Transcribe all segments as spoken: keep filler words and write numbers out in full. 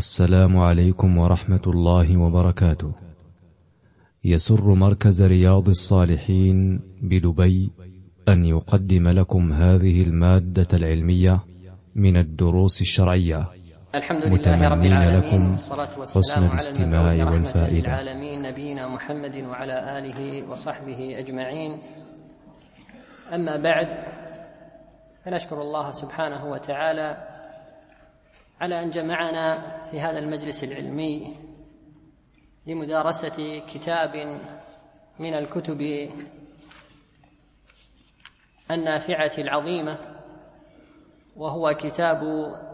السلام عليكم ورحمة الله وبركاته. يسر مركز رياض الصالحين بدبي أن يقدم لكم هذه المادة العلمية من الدروس الشرعية، الحمد لله رب العالمين، والصلاة والسلام حسن الاستماع والفائدة. العالمين نبينا محمد وعلى آله وصحبه أجمعين. أما بعد، فنشكر الله سبحانه وتعالى على أن جمعنا في هذا المجلس العلمي لمدارسة كتاب من الكتب النافعة العظيمة، وهو كتاب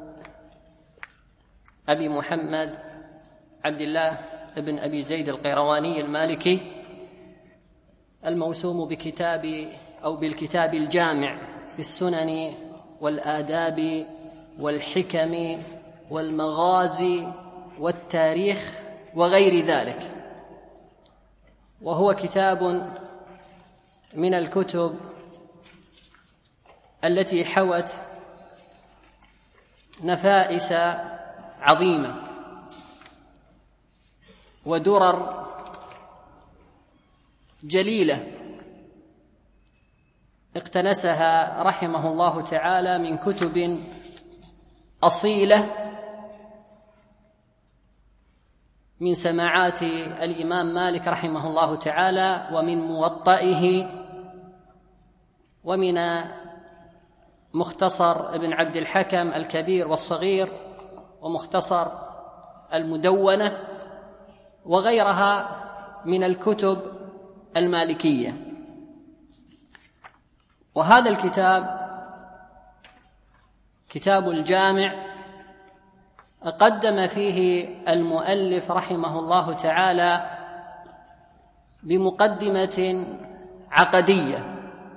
أبي محمد عبد الله بن أبي زيد القيرواني المالكي، الموسوم بكتاب أو بالكتاب الجامع في السنن والآداب والحكم والمغازي والتاريخ وغير ذلك. وهو كتاب من الكتب التي حوت نفائس عظيمة ودرر جليلة اقتنسها رحمه الله تعالى من كتب أصيلة من سماعات الإمام مالك رحمه الله تعالى، ومن موطئه، ومن مختصر ابن عبد الحكم الكبير والصغير، ومختصر المدونة، وغيرها من الكتب المالكية. وهذا الكتاب كتاب الجامع قدم فيه المؤلف رحمه الله تعالى بمقدمة عقدية.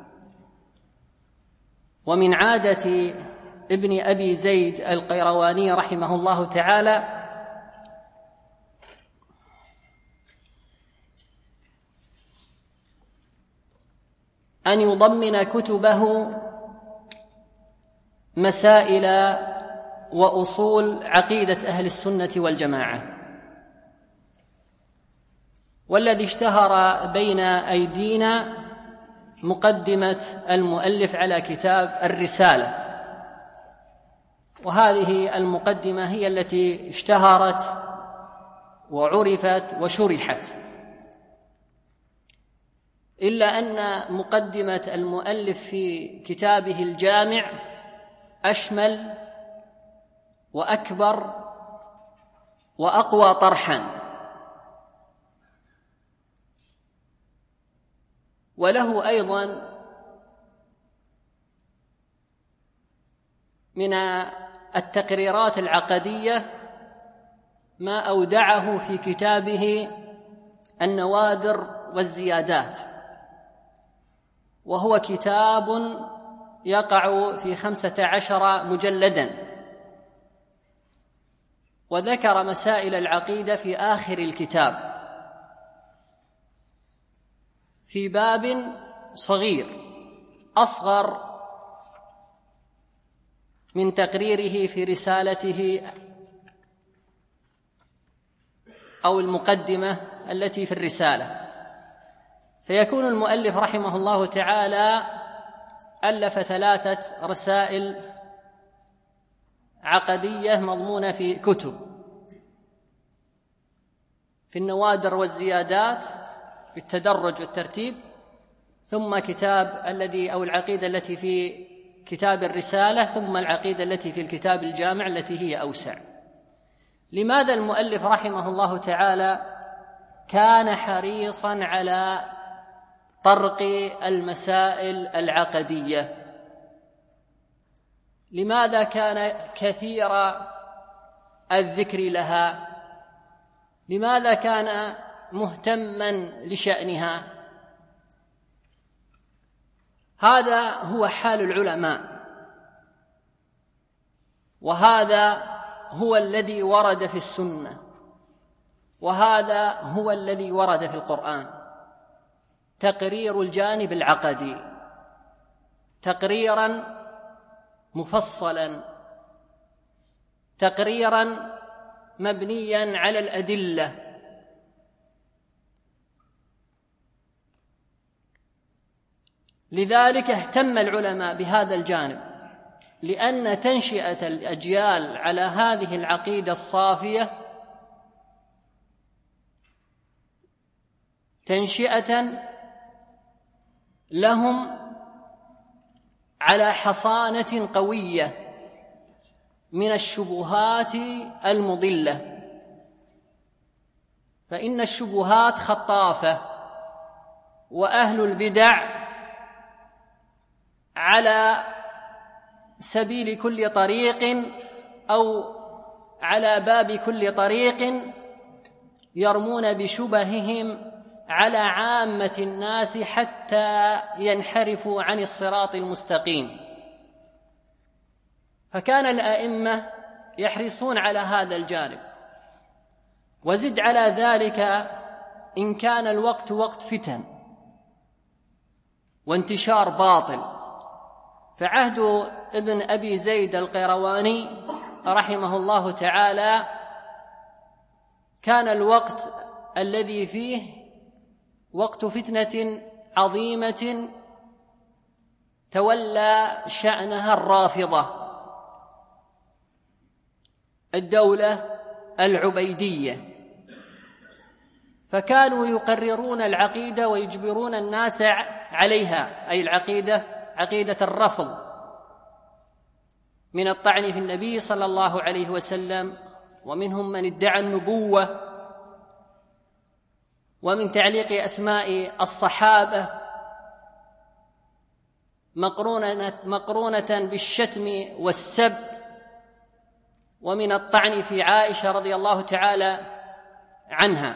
ومن عادة ابن أبي زيد القيرواني رحمه الله تعالى أن يضمن كتبه مسائل وأصول عقيدة أهل السنة والجماعة. والذي اشتهر بين أيدينا مقدمة المؤلف على كتاب الرسالة، وهذه المقدمة هي التي اشتهرت وعرفت وشرحت، إلا أن مقدمة المؤلف في كتابه الجامع أشمل وأكبر وأقوى طرحاً، وله أيضاً من التقريرات العقدية ما أودعه في كتابه النوادر والزيادات، وهو كتاب يقع في خمسة عشر مجلداً، وذكر مسائل العقيدة في آخر الكتاب في باب صغير أصغر من تقريره في رسالته أو المقدمة التي في الرسالة. فيكون المؤلف رحمه الله تعالى ألف ثلاثة رسائل عقدية مضمونة في كتب: في النوادر والزيادات بالتدرج والترتيب، ثم كتاب الذي أو العقيدة التي في كتاب الرسالة، ثم العقيدة التي في الكتاب الجامع التي هي أوسع. لماذا المؤلف رحمه الله تعالى كان حريصاً على طرق المسائل العقدية؟ لماذا كان كثير الذكر لها؟ لماذا كان مهتماً لشأنها؟ هذا هو حال العلماء، وهذا هو الذي ورد في السنة، وهذا هو الذي ورد في القرآن: تقرير الجانب العقدي، تقريراً مفصلاً، تقريراً مبنيا على الأدلة. لذلك اهتم العلماء بهذا الجانب، لأن تنشئة الأجيال على هذه العقيدة الصافية تنشئة لهم على حصانة قوية من الشبهات المضلة، فإن الشبهات خطافة، وأهل البدع على سبيل كل طريق أو على باب كل طريق يرمون بشبههم على عامة الناس حتى ينحرفوا عن الصراط المستقيم. فكان الأئمة يحرصون على هذا الجانب. وزد على ذلك إن كان الوقت وقت فتن وانتشار باطل، فعهد ابن أبي زيد القيرواني رحمه الله تعالى كان الوقت الذي فيه وقت فتنة عظيمة تولى شأنها الرافضة، الدولة العبيدية، فكانوا يقررون العقيدة ويجبرون الناس عليها، أي العقيدة عقيدة الرفض من الطعن في النبي صلى الله عليه وسلم، ومنهم من ادعى النبوة، ومن تعليق أسماء الصحابة مقرونة, مقرونة بالشتم والسب، ومن الطعن في عائشة رضي الله تعالى عنها،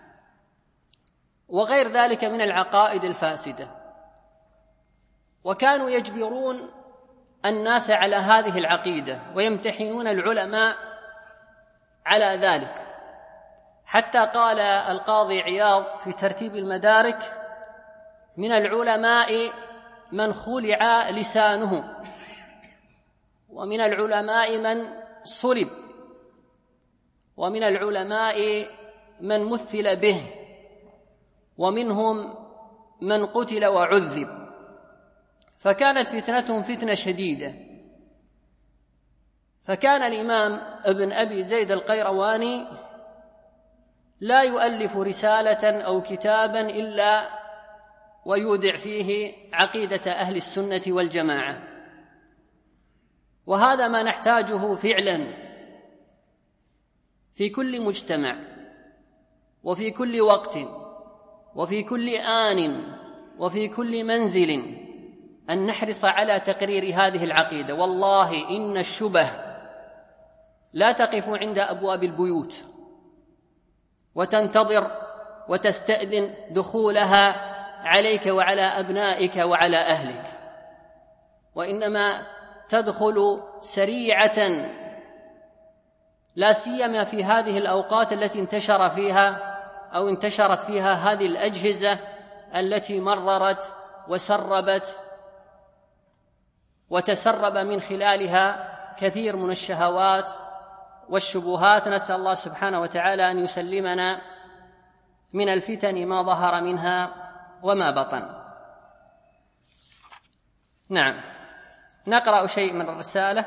وغير ذلك من العقائد الفاسدة. وكانوا يجبرون الناس على هذه العقيدة ويمتحنون العلماء على ذلك، حتى قال القاضي عياض في ترتيب المدارك: من العلماء من خلع لسانه، ومن العلماء من صلب، ومن العلماء من مثل به، ومنهم من قتل وعذب. فكانت فتنتهم فتنة شديدة. فكان الإمام ابن أبي زيد القيرواني لا يؤلف رسالة أو كتابا إلا ويودع فيه عقيدة أهل السنة والجماعة، وهذا ما نحتاجه فعلا في كل مجتمع وفي كل وقت وفي كل آن وفي كل منزل، أن نحرص على تقرير هذه العقيدة. والله إن الشبه لا تقف عند أبواب البيوت وتنتظر وتستأذن دخولها عليك وعلى أبنائك وعلى أهلك، وإنما تدخل سريعة، لا سيما في هذه الأوقات التي انتشر فيها أو انتشرت فيها هذه الأجهزة التي مررت وسربت وتسرب من خلالها كثير من الشهوات والشبهات. نسأل الله سبحانه وتعالى أن يسلمنا من الفتن ما ظهر منها وما بطن. نعم، نقرأ شيء من الرسالة.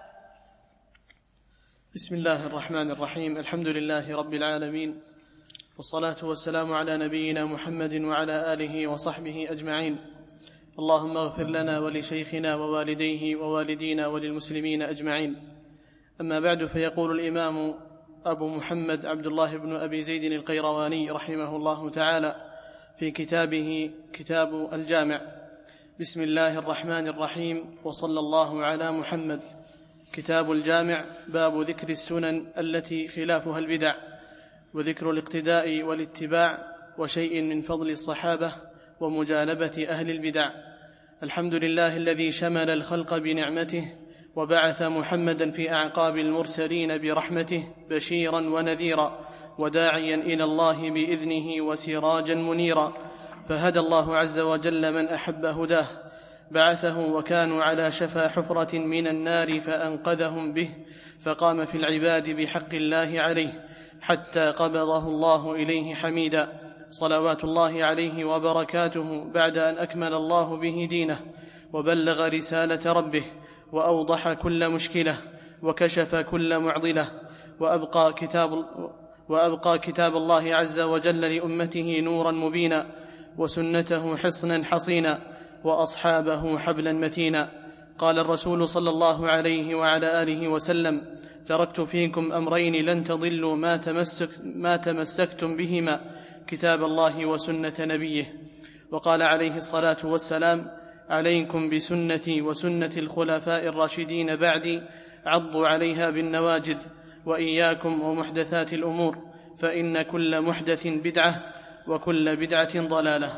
بسم الله الرحمن الرحيم. الحمد لله رب العالمين، والصلاة والسلام على نبينا محمد وعلى آله وصحبه أجمعين. اللهم اغفر لنا ولشيخنا ووالديه ووالدينا وللمسلمين أجمعين. أما بعد، فيقول الإمام أبو محمد عبد الله بن أبي زيد القيرواني رحمه الله تعالى في كتابه كتاب الجامع: بسم الله الرحمن الرحيم، وصلى الله على محمد. كتاب الجامع: باب ذكر السنن التي خلافها البدع، وذكر الاقتداء والاتباع، وشيء من فضل الصحابة ومجانبة أهل البدع. الحمد لله الذي شمل الخلق بنعمته، وبعث محمدا في أعقاب المرسلين برحمته بشيرا ونذيرا، وداعيا إلى الله بإذنه وسراجا منيرا. فهدى الله عز وجل من أحب هداه، بعثه وكانوا على شفا حفرة من النار فأنقذهم به، فقام في العباد بحق الله عليه حتى قبضه الله إليه حميدا، صلوات الله عليه وبركاته، بعد أن أكمل الله به دينه وبلغ رسالة ربه وأوضح كل مشكلة وكشف كل معضلة، وأبقى كتاب, وأبقى كتاب الله عز وجل لأمته نورا مبينا، وسنته حصنا حصينا، وأصحابه حبلا متينا. قال الرسول صلى الله عليه وعلى آله وسلم: تركت فيكم أمرين لن تضلوا ما, تمسك ما تمسكتم بهما، كتاب الله وسنة نبيه. وقال عليه الصلاة والسلام: عليكم بسنتي وسنة الخلفاء الراشدين بعدي، عضوا عليها بالنواجذ، وإياكم ومحدثات الأمور، فإن كل محدث بدعة وكل بدعة ضلالة.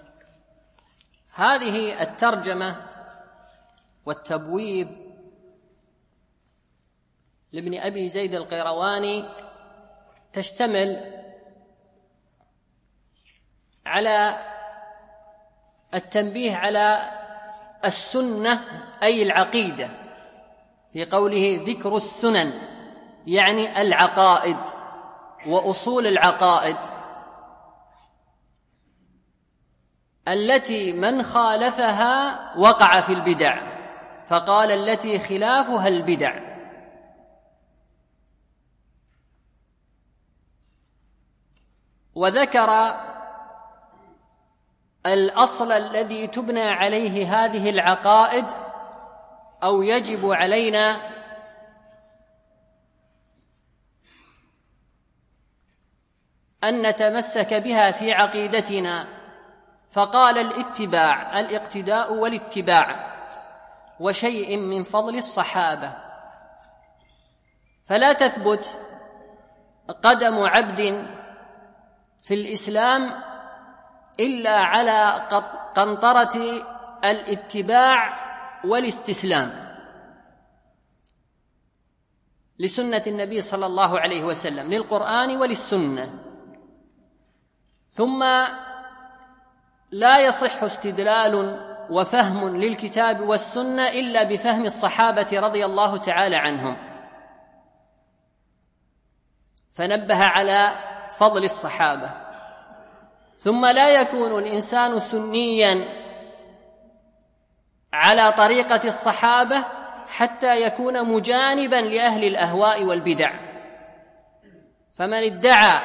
هذه الترجمة والتبويب لابن أبي زيد القيرواني تشتمل على التنبيه على السنة أي العقيدة، في قوله ذكر السنن يعني العقائد وأصول العقائد التي من خالفها وقع في البدع، فقال التي خلافها البدع. وذكر الأصل الذي تبنى عليه هذه العقائد أو يجب علينا أن نتمسك بها في عقيدتنا، فقال الاتباع، الاقتداء والاتباع، وشيء من فضل الصحابة. فلا تثبت قدم عبد في الإسلام إلا على قنطرة الاتباع والاستسلام لسنة النبي صلى الله عليه وسلم، للقرآن وللسنة. ثم لا يصح استدلال وفهم للكتاب والسنة إلا بفهم الصحابة رضي الله تعالى عنهم، فنبه على فضل الصحابة. ثم لا يكون الإنسان سنيا على طريقة الصحابة حتى يكون مجانبا لأهل الأهواء والبدع. فمن ادعى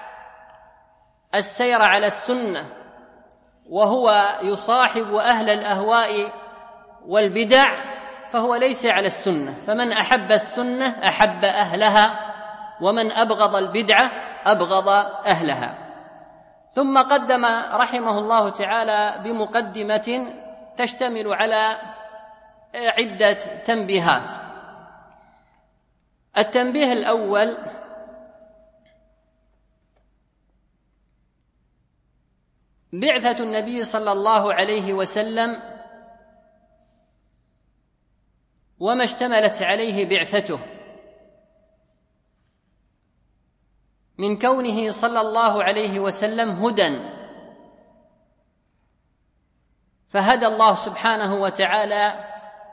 السير على السنة وهو يصاحب أهل الأهواء والبدع فهو ليس على السنة. فمن أحب السنة أحب أهلها، ومن أبغض البدعة أبغض أهلها. ثم قدم رحمه الله تعالى بمقدمة تشتمل على عدة تنبيهات. التنبيه الأول: بعثة النبي صلى الله عليه وسلم وما اشتملت عليه بعثته من كونه صلى الله عليه وسلم هدى، فهدى الله سبحانه وتعالى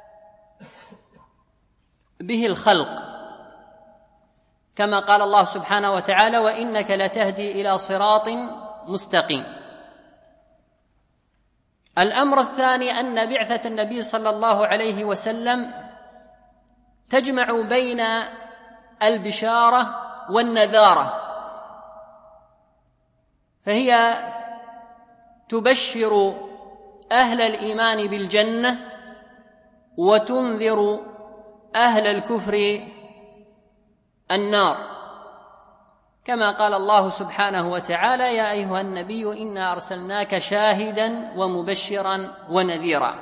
به الخلق، كما قال الله سبحانه وتعالى: وإنك لتهدي إلى صراط مستقيم. الأمر الثاني أن بعثة النبي صلى الله عليه وسلم تجمع بين البشارة والنذارة، فهي تبشر أهل الإيمان بالجنة وتنذر أهل الكفر النار، كما قال الله سبحانه وتعالى: يا أيها النبي إنا أرسلناك شاهدا ومبشرا ونذيرا.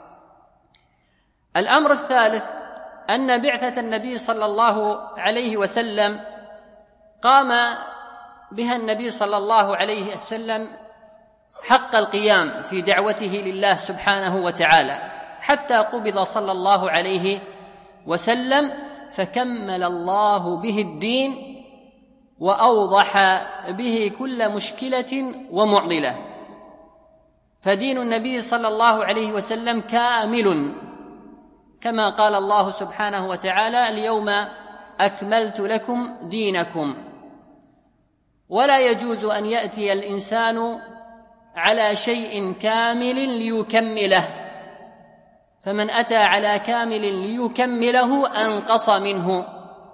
الأمر الثالث أن بعثة النبي صلى الله عليه وسلم قام بها النبي صلى الله عليه وسلم حق القيام في دعوته لله سبحانه وتعالى حتى قبض صلى الله عليه وسلم، فكمل الله به الدين وأوضح به كل مشكلة ومعضلة. فدين النبي صلى الله عليه وسلم كامل، كما قال الله سبحانه وتعالى: اليوم أكملت لكم دينكم. ولا يجوز أن يأتي الإنسان على شيء كامل ليكمله، فمن أتى على كامل ليكمله أنقص منه.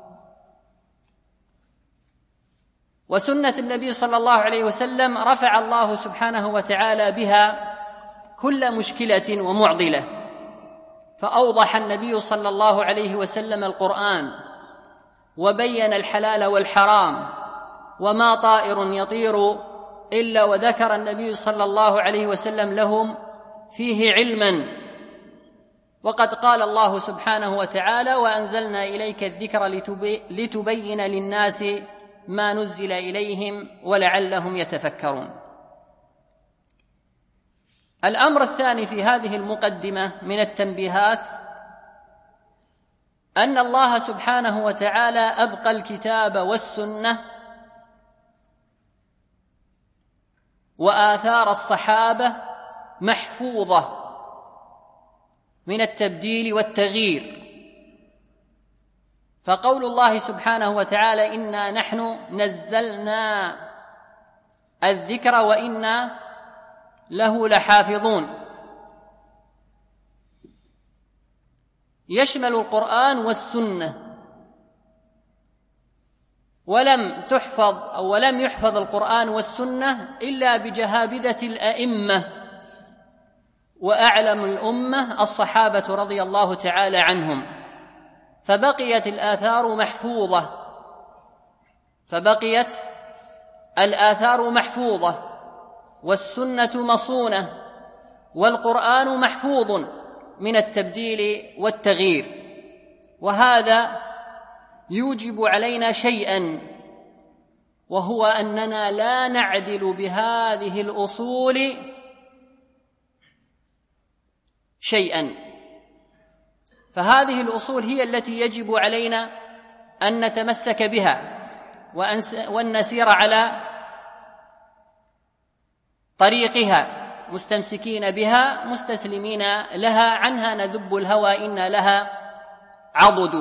وسنة النبي صلى الله عليه وسلم رفع الله سبحانه وتعالى بها كل مشكلة ومعضلة، فأوضح النبي صلى الله عليه وسلم القرآن، وبين الحلال والحرام، وما طائر يطير إلا وذكر النبي صلى الله عليه وسلم لهم فيه علما. وقد قال الله سبحانه وتعالى: وأنزلنا إليك الذكر لتبين للناس ما نزل إليهم ولعلهم يتفكرون. الأمر الثاني في هذه المقدمة من التنبيهات أن الله سبحانه وتعالى أبقى الكتاب والسنة وآثار الصحابة محفوظة من التبديل والتغيير. فقول الله سبحانه وتعالى: إنا نحن نزلنا الذكر وإنا له لحافظون، يشمل القرآن والسنة، ولم تحفظ أو ولم يحفظ القرآن والسنة إلا بجهابذة الأئمة وأعلم الأمة الصحابة رضي الله تعالى عنهم، فبقيت الآثار محفوظة فبقيت الآثار محفوظة والسنة مصونة والقرآن محفوظ من التبديل والتغيير. وهذا يوجب علينا شيئا، وهو أننا لا نعدل بهذه الأصول شيئا، فهذه الأصول هي التي يجب علينا أن نتمسك بها وأن نسير على طريقها مستمسكين بها مستسلمين لها، عنها نذب الهوى إن لها عضد.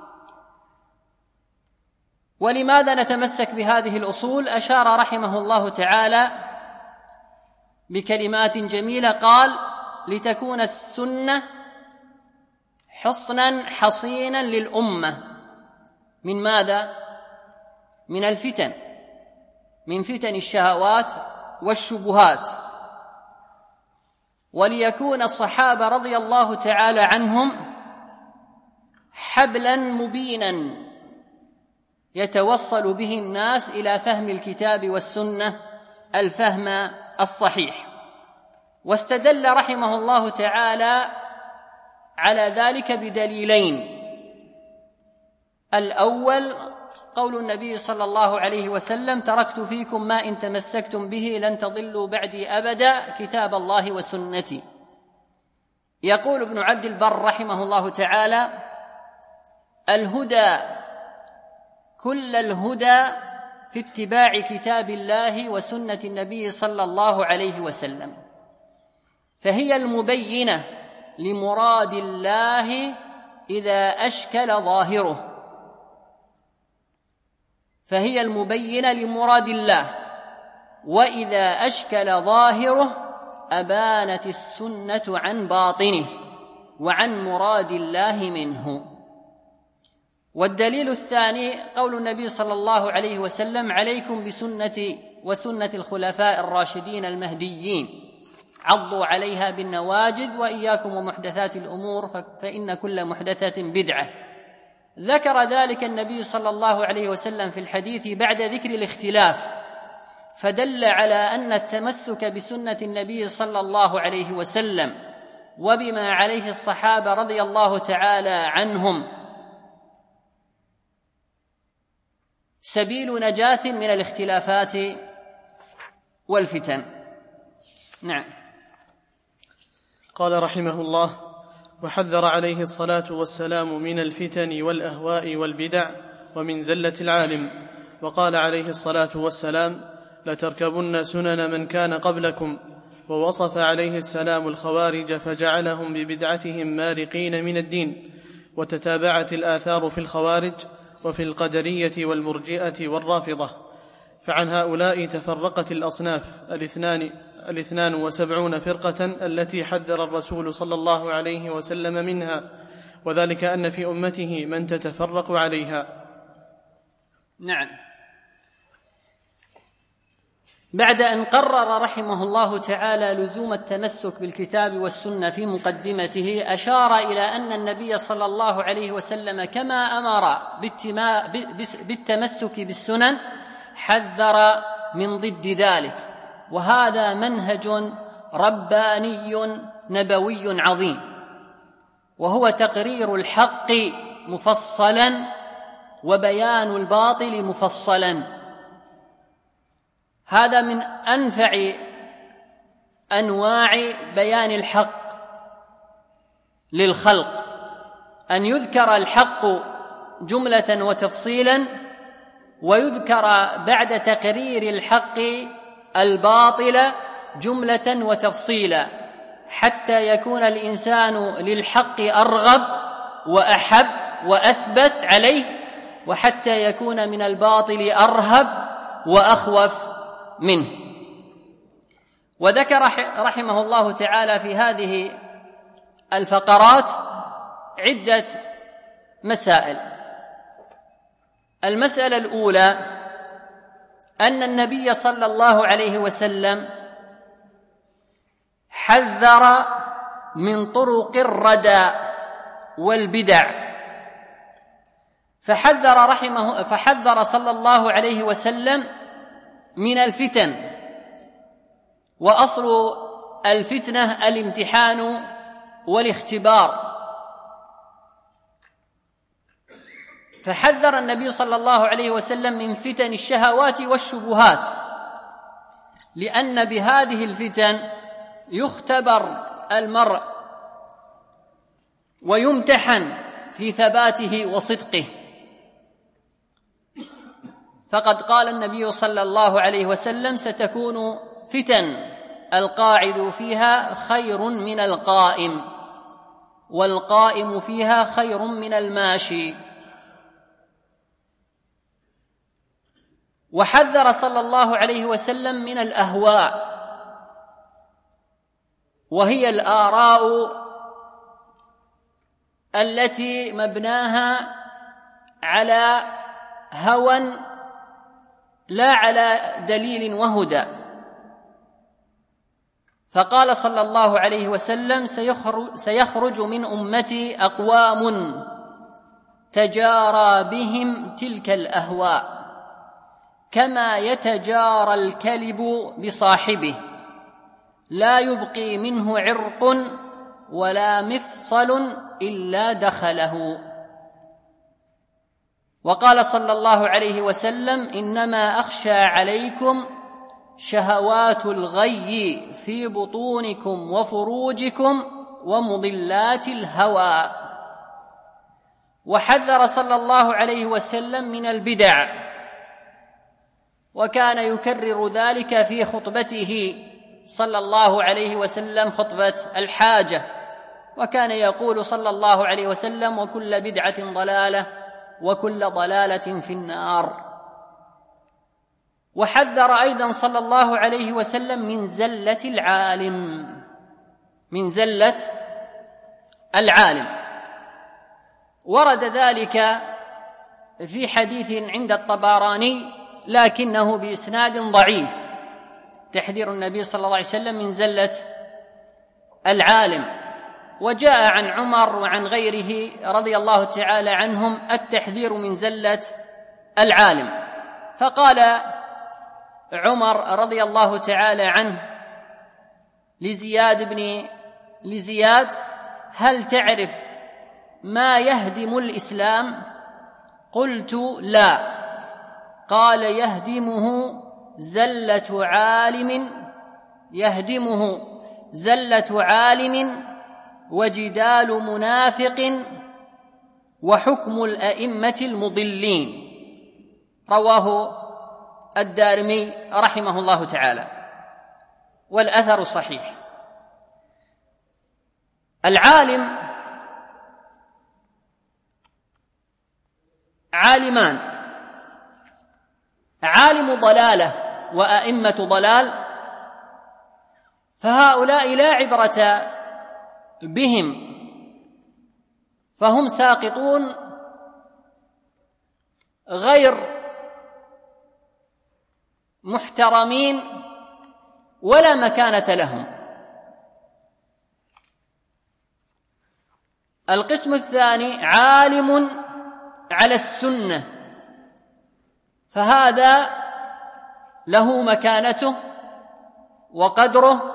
ولماذا نتمسك بهذه الأصول؟ أشار رحمه الله تعالى بكلمات جميلة، قال: لتكون السنة حصنا حصينا للأمة من ماذا؟ من الفتن، من فتن الشهوات والشبهات. وليكون الصحابة رضي الله تعالى عنهم حبلا مبينا يتوصل به الناس إلى فهم الكتاب والسنة الفهم الصحيح. واستدل رحمه الله تعالى على ذلك بدليلين: الأول قول النبي صلى الله عليه وسلم: تركت فيكم ما إن تمسكتم به لن تضلوا بعدي أبدا، كتاب الله وسنتي. يقول ابن عبد البر رحمه الله تعالى: الهدى كل الهدى في اتباع كتاب الله وسنة النبي صلى الله عليه وسلم، فهي المبينة لمراد الله إذا أشكل ظاهره فهي المبينة لمراد الله وإذا أشكل ظاهره أبانت السنة عن باطنه وعن مراد الله منه. والدليل الثاني قول النبي صلى الله عليه وسلم: عليكم بسنتي وسنة الخلفاء الراشدين المهديين، عضوا عليها بالنواجذ، وإياكم ومحدثات الأمور فإن كل محدثة بدعة. ذكر ذلك النبي صلى الله عليه وسلم في الحديث بعد ذكر الاختلاف، فدل على أن التمسك بسنة النبي صلى الله عليه وسلم وبما عليه الصحابة رضي الله تعالى عنهم سبيل نجاة من الاختلافات والفتن. نعم. قال رحمه الله: وحذر عليه الصلاة والسلام من الفتن والأهواء والبدع ومن زلة العالم، وقال عليه الصلاة والسلام: لتركبن سنن من كان قبلكم ووصف عليه السلام الخوارج فجعلهم ببدعتهم مارقين من الدين. وتتابعت الآثار في الخوارج وفي القدرية والمرجئة والرافضة، فعن هؤلاء تفرقت الأصناف الاثنان, الاثنان وسبعون فرقة التي حذر الرسول صلى الله عليه وسلم منها، وذلك أن في أمته من تتفرق عليها. نعم. بعد أن قرر رحمه الله تعالى لزوم التمسك بالكتاب والسنة في مقدمته، أشار إلى أن النبي صلى الله عليه وسلم كما أمر بالتمسك بالسنن حذر من ضد ذلك، وهذا منهج رباني نبوي عظيم، وهو تقرير الحق مفصلا وبيان الباطل مفصلا. هذا من أنفع أنواع بيان الحق للخلق، أن يذكر الحق جملة وتفصيلا، ويذكر بعد تقرير الحق الباطل جملة وتفصيلا، حتى يكون الإنسان للحق أرغب وأحب وأثبت عليه، وحتى يكون من الباطل أرهب وأخوف منه. وذكر رحمه الله تعالى في هذه الفقرات عدة مسائل. المسألة الأولى أن النبي صلى الله عليه وسلم حذر من طرق الردى والبدع، فحذر رحمه فحذر صلى الله عليه وسلم من الفتن، وأصل الفتنة الامتحان والاختبار. فحذر النبي صلى الله عليه وسلم من فتن الشهوات والشبهات، لأن بهذه الفتن يختبر المرء ويمتحن في ثباته وصدقه. فقد قال النبي صلى الله عليه وسلم: ستكون فتن القاعد فيها خير من القائم، والقائم فيها خير من الماشي. وحذر صلى الله عليه وسلم من الأهواء، وهي الآراء التي مبناها على هوى لا على دليل وهدى. فقال صلى الله عليه وسلم: سيخرج من أمتي أقوام تجارى بهم تلك الأهواء كما يتجارى الكلب بصاحبه، لا يبقي منه عرق ولا مفصل إلا دخله. وقال صلى الله عليه وسلم: إنما أخشى عليكم شهوات الغي في بطونكم وفروجكم ومضلات الهوى. وحذر صلى الله عليه وسلم من البدع، وكان يكرر ذلك في خطبته صلى الله عليه وسلم خطبة الحاجة، وكان يقول صلى الله عليه وسلم: وكل بدعة ضلالة وكل ضلالة في النار. وحذر أيضا صلى الله عليه وسلم من زلة العالم من زلة العالم ورد ذلك في حديث عند الطبراني لكنه بإسناد ضعيف، تحذير النبي صلى الله عليه وسلم من زلة العالم. وجاء عن عمر وعن غيره رضي الله تعالى عنهم التحذير من زلة العالم. فقال عمر رضي الله تعالى عنه لزياد بن لزياد: هل تعرف ما يهدم الإسلام؟ قلت: لا. قال: يهدمه زلة عالم يهدمه زلة عالم وجدال منافق وحكم الأئمة المضلين. رواه الدارمي رحمه الله تعالى. والأثر صحيح. العالم عالمان: عالم ضلالة وأئمة ضلال، فهؤلاء لا عبرة بهم، فهم ساقطون غير محترمين ولا مكانة لهم. القسم الثاني عالم على السنة، فهذا له مكانته وقدره،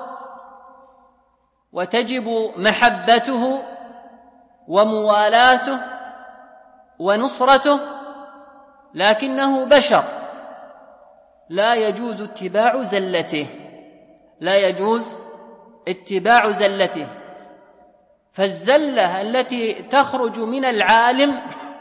وتجب محبته وموالاته ونصرته، لكنه بشر، لا يجوز اتباع زلته، لا يجوز اتباع زلته. فالزلة التي تخرج من العالم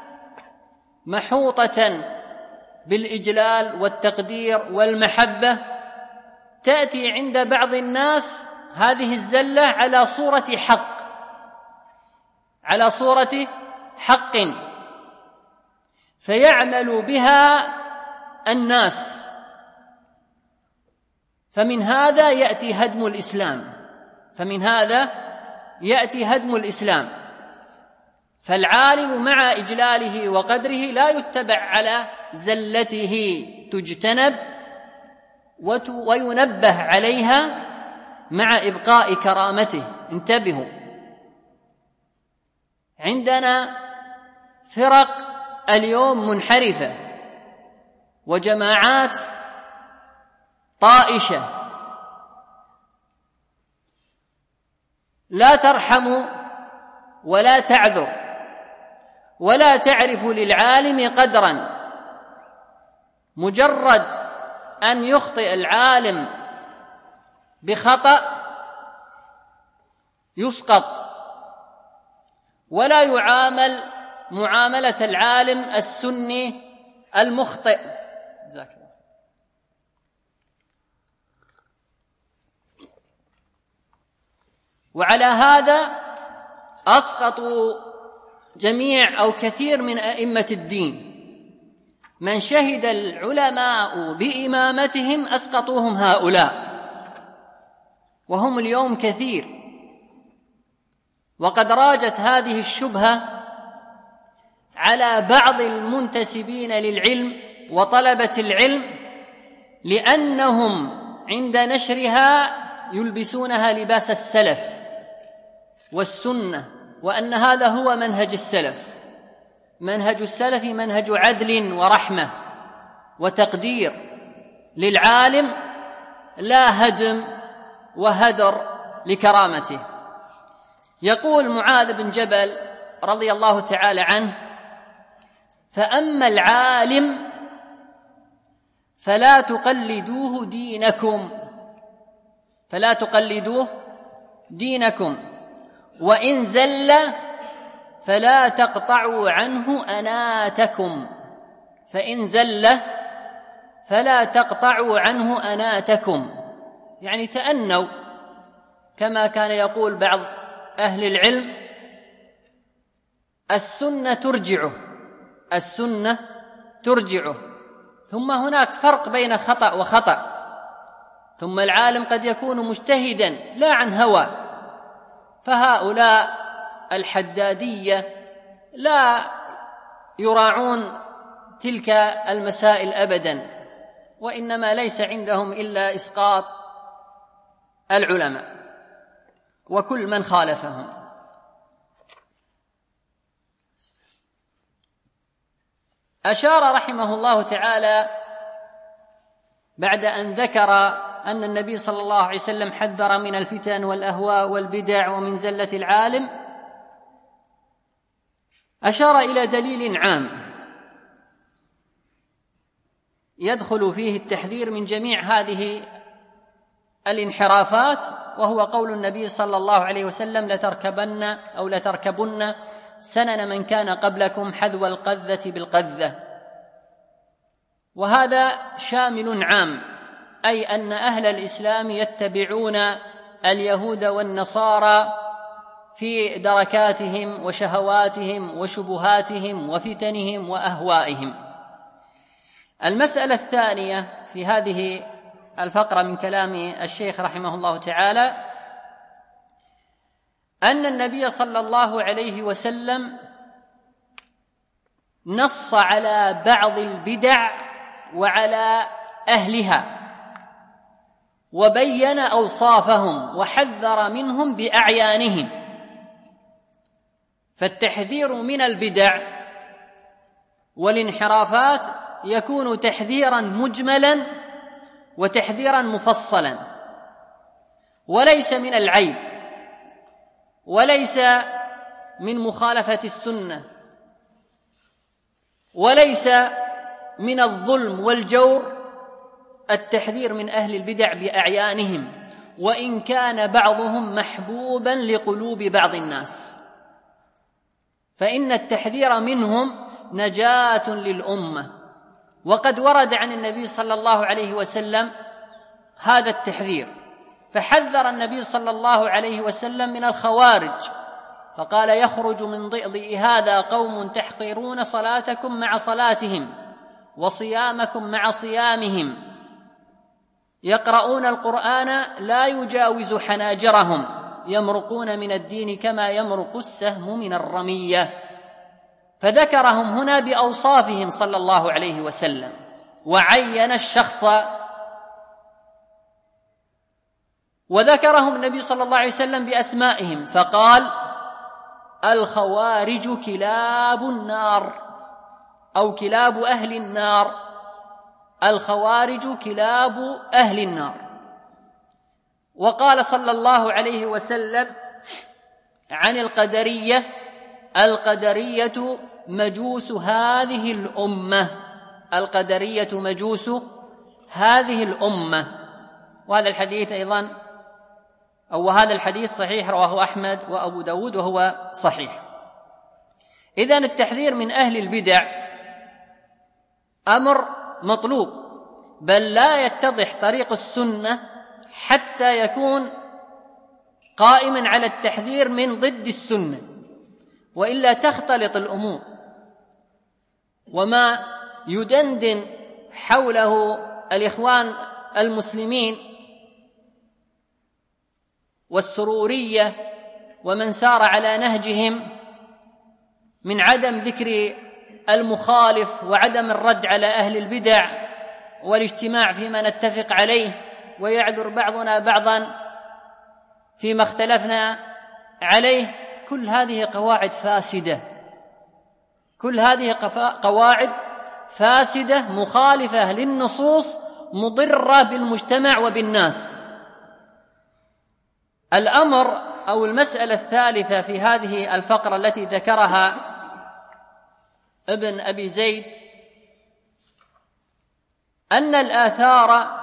محوطة بالإجلال والتقدير والمحبة، تأتي عند بعض الناس هذه الزلة على صورة حق، على صورة حق، فيعمل بها الناس، فمن هذا يأتي هدم الإسلام، فمن هذا يأتي هدم الإسلام. فالعالم مع إجلاله وقدره لا يتبع على زلته، تجتنب وينبه عليها مع إبقاء كرامته. انتبهوا، عندنا فرق اليوم منحرفة وجماعات طائشة لا ترحم ولا تعذر ولا تعرف للعالم قدرا، مجرد أن يخطئ العالم بخطأ يسقط، ولا يعامل معاملة العالم السني المخطئ. جزاك الله. وعلى هذا أسقطوا جميع أو كثير من أئمة الدين، من شهد العلماء بإمامتهم أسقطوهم هؤلاء، وهم اليوم كثير. وقد راجت هذه الشبهة على بعض المنتسبين للعلم وطلبة العلم، لأنهم عند نشرها يلبسونها لباس السلف والسنة، وأن هذا هو منهج السلف. منهج السلف منهج عدل ورحمة وتقدير للعالم، لا هدم وهدر لكرامته. يقول معاذ بن جبل رضي الله تعالى عنه: فأما العالم فلا تقلدوه دينكم، فلا تقلدوه دينكم، وإن زل فلا تقطعوا عنه أناتكم، فإن زل فلا تقطعوا عنه أناتكم، يعني تأنوا، كما كان يقول بعض أهل العلم: السنة ترجعه، السنة ترجعه. ثم هناك فرق بين خطأ وخطأ. ثم العالم قد يكون مجتهدا لا عن هوى، فهؤلاء الحدادية لا يراعون تلك المسائل أبدا، وإنما ليس عندهم إلا إسقاط العلماء وكل من خالفهم. أشار رحمه الله تعالى بعد أن ذكر أن النبي صلى الله عليه وسلم حذر من الفتن والأهواء والبدع ومن زلة العالم، أشار إلى دليل عام يدخل فيه التحذير من جميع هذه الانحرافات، وهو قول النبي صلى الله عليه وسلم: لتركبن أو لتركبن سنن من كان قبلكم حذو القذة بالقذة. وهذا شامل عام، أي أن أهل الإسلام يتبعون اليهود والنصارى في دركاتهم وشهواتهم وشبهاتهم وفتنهم وأهوائهم. المسألة الثانية في هذه الفقرة من كلام الشيخ رحمه الله تعالى أن النبي صلى الله عليه وسلم نص على بعض البدع وعلى أهلها وبين أوصافهم وحذر منهم بأعيانهم. فالتحذير من البدع والانحرافات يكون تحذيرا مجملا وتحذيرا مفصلا، وليس من العيب وليس من مخالفة السنة وليس من الظلم والجور التحذير من أهل البدع بأعيانهم، وإن كان بعضهم محبوبا لقلوب بعض الناس، فإن التحذير منهم نجاة للأمة. وقد ورد عن النبي صلى الله عليه وسلم هذا التحذير، فحذر النبي صلى الله عليه وسلم من الخوارج فقال: يخرج من ضئضئ هذا قوم تحقرون صلاتكم مع صلاتهم وصيامكم مع صيامهم، يقرؤون القرآن لا يجاوز حناجرهم، يمرقون من الدين كما يمرق السهم من الرمية. فذكرهم هنا بأوصافهم صلى الله عليه وسلم، وعين الشخص، وذكرهم النبي صلى الله عليه وسلم بأسمائهم فقال: الخوارج كلاب النار، أو كلاب أهل النار، الخوارج كلاب أهل النار. وقال صلى الله عليه وسلم عن القدرية: القدرية مجوس هذه الأمة، القدرية مجوس هذه الأمة. وهذا الحديث أيضا أو هذا الحديث صحيح، رواه أحمد وأبو داود وهو صحيح. إذن التحذير من أهل البدع أمر مطلوب، بل لا يتضح طريق السنة حتى يكون قائما على التحذير من ضد السنة، وإلا تختلط الأمور. وما يدندن حوله الإخوان المسلمين والسرورية ومن سار على نهجهم من عدم ذكر المخالف وعدم الرد على أهل البدع والاجتماع فيما نتفق عليه، ويعذر بعضنا بعضا فيما اختلفنا عليه، كل هذه قواعد فاسدة، كل هذه قواعد فاسدة مخالفة للنصوص مضرة بالمجتمع وبالناس. الأمر أو المسألة الثالثة في هذه الفقرة التي ذكرها ابن أبي زيد أن الآثار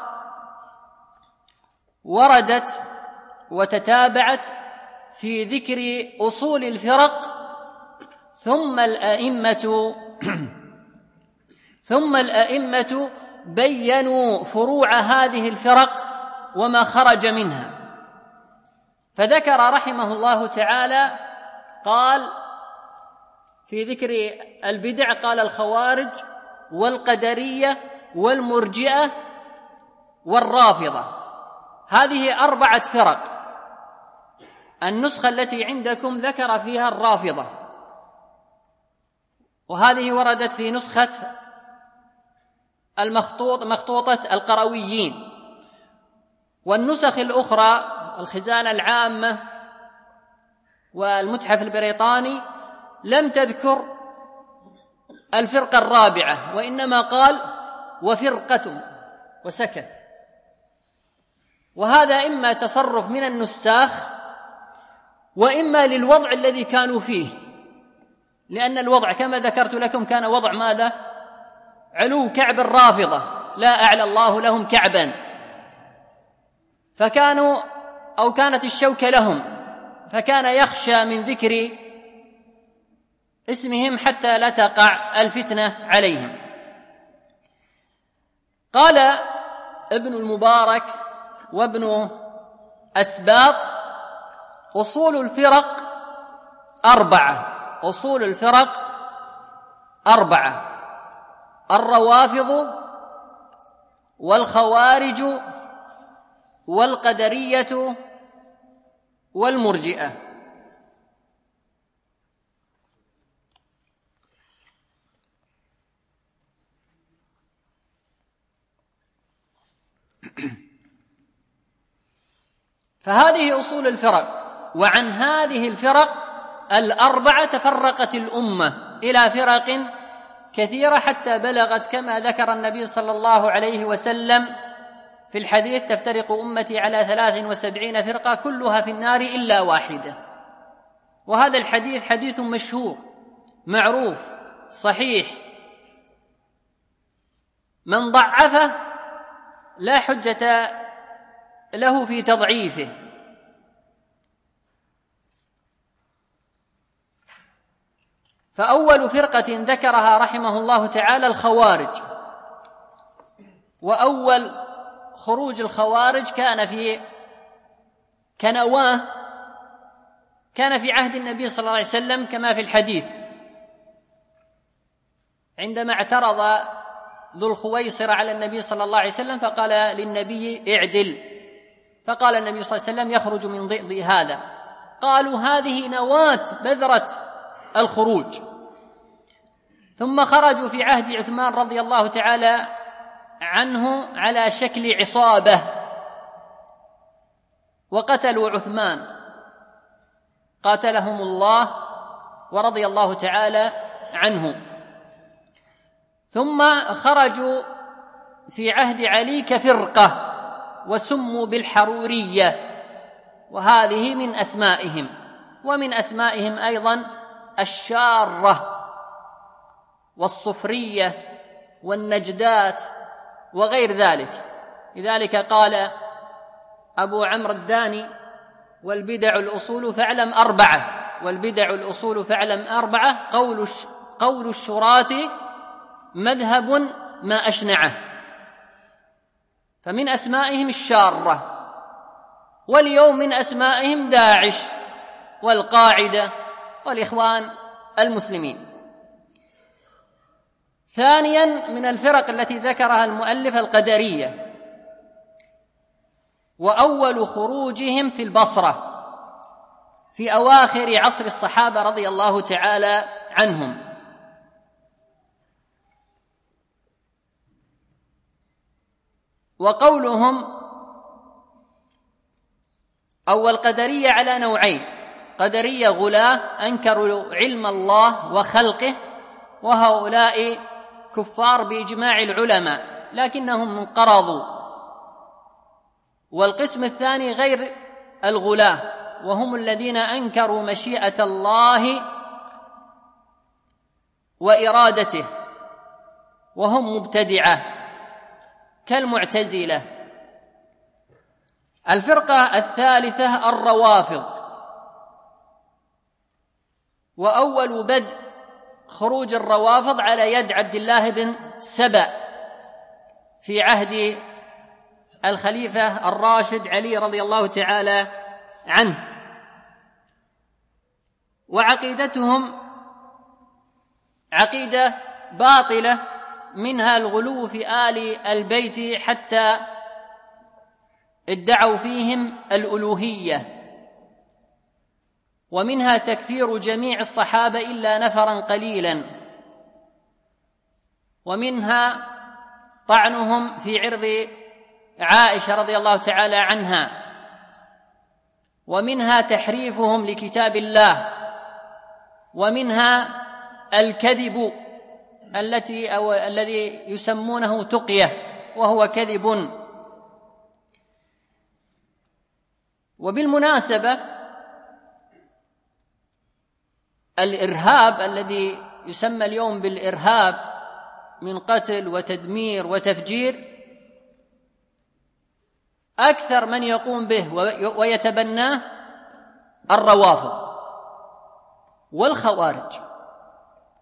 وردت وتتابعت في ذكر أصول الفرق، ثم الأئمة ثم الأئمة بيّنوا فروع هذه الفرق وما خرج منها. فذكر رحمه الله تعالى قال في ذكر البدع قال: الخوارج والقدرية والمرجئة والرافضة. هذه أربعة فرق. النسخة التي عندكم ذكر فيها الرافضة، وهذه وردت في نسخة المخطوط مخطوطة القرويين، والنسخ الأخرى الخزانة العامة والمتحف البريطاني لم تذكر الفرقة الرابعة، وإنما قال: وفرقة، وسكت. وهذا إما تصرف من النساخ وإما للوضع الذي كانوا فيه، لأن الوضع كما ذكرت لكم كان وضع ماذا؟ علو كعب الرافضة، لا أعلى الله لهم كعبا، فكانوا أو كانت الشوكة لهم، فكان يخشى من ذكر اسمهم حتى لا تقع الفتنة عليهم. قال ابن المبارك وابن أسباط: أصول الفرق أربعة أصول الفرق أربعة الروافض والخوارج والقدرية والمرجئة. فهذه أصول الفرق، وعن هذه الفرق الأربعة تفرقت الأمة إلى فرق كثيرة حتى بلغت كما ذكر النبي صلى الله عليه وسلم في الحديث: تفترق أمتي على ثلاث وسبعين فرقة كلها في النار إلا واحدة. وهذا الحديث حديث مشهور معروف صحيح، من ضعفه لا حجة له في تضعيفه. فأول فرقة ذكرها رحمه الله تعالى الخوارج، وأول خروج الخوارج كان في كنواه كان في عهد النبي صلى الله عليه وسلم كما في الحديث، عندما اعترض ذو الخويصر على النبي صلى الله عليه وسلم فقال للنبي: اعدل. فقال النبي صلى الله عليه وسلم: يخرج من ضئض هذا. قالوا: هذه نواة بذرة الخروج. ثم خرجوا في عهد عثمان رضي الله تعالى عنه على شكل عصابة، وقتلوا عثمان قاتلهم الله ورضي الله تعالى عنه. ثم خرجوا في عهد علي كفرقة وسموا بالحرورية، وهذه من أسمائهم. ومن أسمائهم أيضا الشارة والصفرية والنجدات وغير ذلك. لذلك قال أبو عمرو الداني: والبدع الأصول فاعلم أربعة والبدع الأصول فاعلم أربعة قول قول الشراة مذهب ما أشنعه. فمن أسمائهم الشارة، واليوم من أسمائهم داعش والقاعدة والإخوان المسلمين. ثانيا من الفرق التي ذكرها المؤلف القدرية، وأول خروجهم في البصرة في أواخر عصر الصحابة رضي الله تعالى عنهم. وقولهم أول قدرية على نوعين: قدرية غلاة أنكروا علم الله وخلقه، وهؤلاء كفار بإجماع العلماء لكنهم انقرضوا. والقسم الثاني غير الغلاة، وهم الذين أنكروا مشيئة الله وإرادته، وهم مبتدعة كالمعتزلة. الفرقة الثالثة الروافض، وأول بدء خروج الروافض على يد عبد الله بن سبأ في عهد الخليفة الراشد علي رضي الله تعالى عنه. وعقيدتهم عقيدة باطلة، منها الغلو في آل البيت حتى ادعوا فيهم الألوهية، ومنها تكفير جميع الصحابة إلا نفرا قليلا، ومنها طعنهم في عرض عائشة رضي الله تعالى عنها، ومنها تحريفهم لكتاب الله، ومنها الكذب التي أو الذي يسمونه تقية وهو كذب. وبالمناسبة الإرهاب الذي يسمى اليوم بالإرهاب من قتل وتدمير وتفجير، أكثر من يقوم به ويتبناه الروافض والخوارج.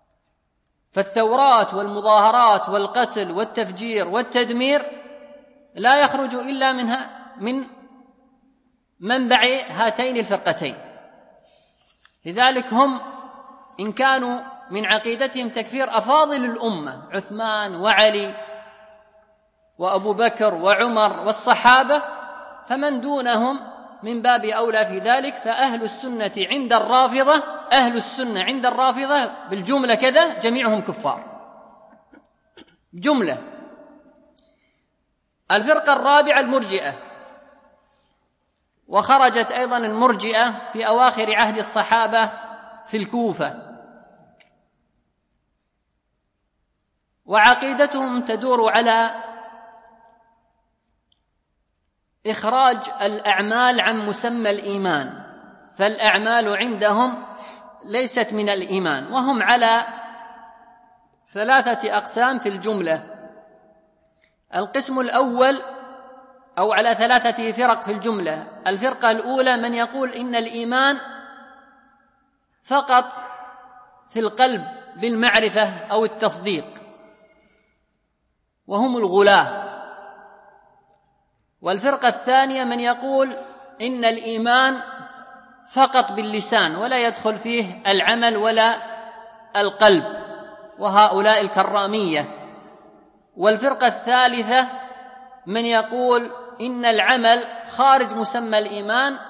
فالثورات والمظاهرات والقتل والتفجير والتدمير لا يخرج إلا منها من منبع هاتين الفرقتين. لذلك هم إن كانوا من عقيدتهم تكفير أفاضل الأمة عثمان وعلي وأبو بكر وعمر والصحابة، فمن دونهم من باب أولى في ذلك. فأهل السنة عند الرافضة أهل السنة عند الرافضة بالجملة كذا جميعهم كفار جملة. الفرقة الرابعة المرجئة، وخرجت أيضا المرجئة في أواخر عهد الصحابة في الكوفة، وعقيدتهم تدور على إخراج الأعمال عن مسمى الإيمان، فالأعمال عندهم ليست من الإيمان، وهم على ثلاثة أقسام في الجملة. القسم الأول أو على ثلاثة فرق في الجملة. الفرقة الأولى من يقول إن الإيمان فقط في القلب بالمعرفة أو التصديق، وهم الغلاة. والفرقة الثانية من يقول إن الإيمان فقط باللسان ولا يدخل فيه العمل ولا القلب، وهؤلاء الكرامية. والفرقة الثالثة من يقول إن العمل خارج مسمى الإيمان،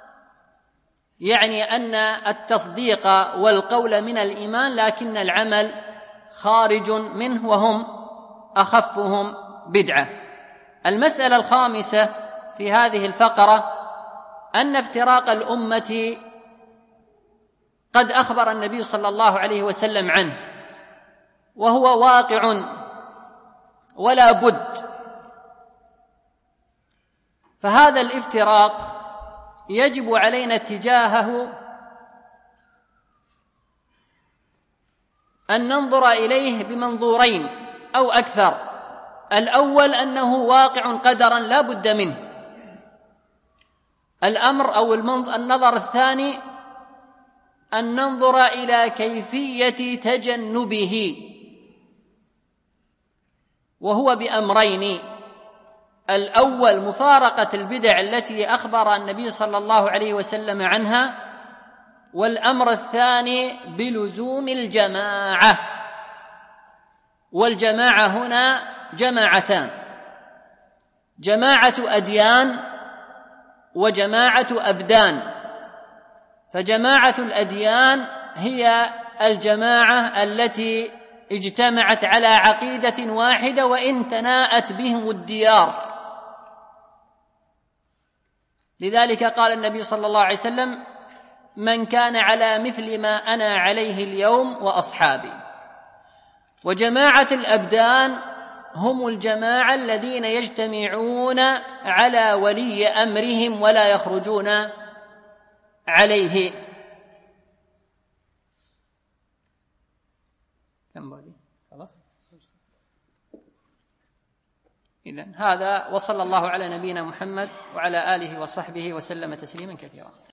يعني أن التصديق والقول من الإيمان لكن العمل خارج منه، وهم أخفهم بدعة. المسألة الخامسة في هذه الفقرة أن افتراق الأمة قد أخبر النبي صلى الله عليه وسلم عنه، وهو واقع ولا بد. فهذا الافتراق يجب علينا اتجاهه أن ننظر إليه بمنظورين أو أكثر. الأول أنه واقع قدرا لا بد منه. الأمر أو النظر الثاني أن ننظر إلى كيفية تجنبه، وهو بأمرين: الأول مفارقة البدع التي أخبر النبي صلى الله عليه وسلم عنها، والأمر الثاني بلزوم الجماعة. والجماعة هنا جماعتان: جماعة أديان وجماعة أبدان. فجماعة الأديان هي الجماعة التي اجتمعت على عقيدة واحدة وإن تناءت بهم الديار. لذلك قال النبي صلى الله عليه وسلم: من كان على مثل ما أنا عليه اليوم وأصحابي. وجماعة الأبدان هم الجماعة الذين يجتمعون على ولي أمرهم ولا يخرجون عليه. خلاص. إذن هذا، وصلى الله على نبينا محمد وعلى آله وصحبه وسلم تسليما كثيرا.